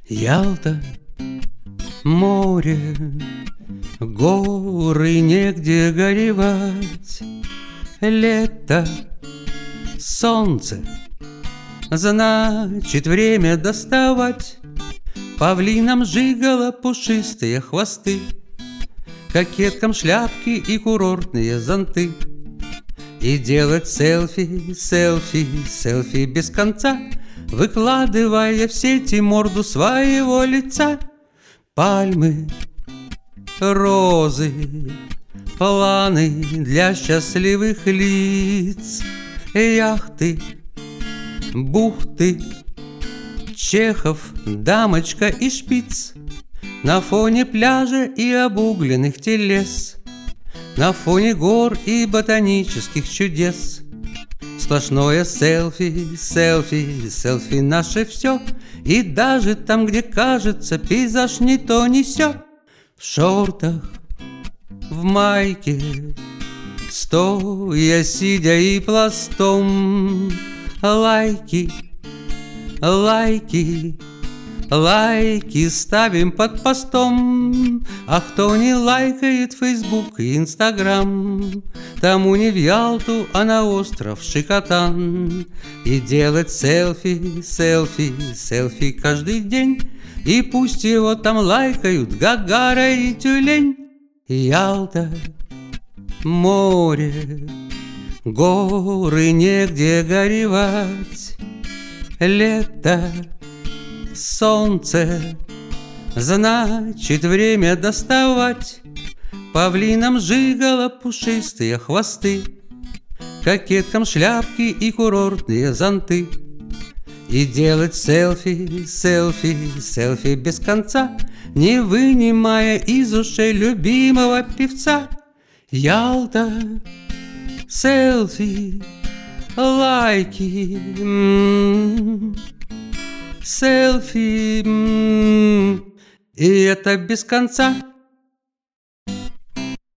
Ялта, море, горы, негде горевать. Лето, солнце, значит время доставать. Павлинам жигало пушистые хвосты, кокеткам шляпки и курортные зонты. И делать селфи, селфи, селфи без конца, выкладывая в сети морду своего лица. Пальмы, розы, планы для счастливых лиц, яхты, бухты, Чехов, дамочка и шпиц. На фоне пляжа и обугленных телес, на фоне гор и ботанических чудес. Сплошное селфи, селфи, селфи наше все. И даже там, где кажется пейзаж не то не сё. В шортах, в майке, стоя, сидя и пластом. Лайки, лайки, лайки ставим под постом. А кто не лайкает Facebook и Instagram, тому не в Ялту, а на остров Шикотан. И делать селфи, селфи, селфи каждый день, и пусть его там лайкают Гагара и Тюлень. Ялта, море, горы, негде горевать. Лето, солнце, значит время доставать. Павлинам жигало пушистые хвосты, кокеткам шляпки и курортные зонты. И делать селфи, селфи, селфи без конца, не вынимая из ушей любимого певца. Ялта, селфи, лайки, селфи, и это без конца.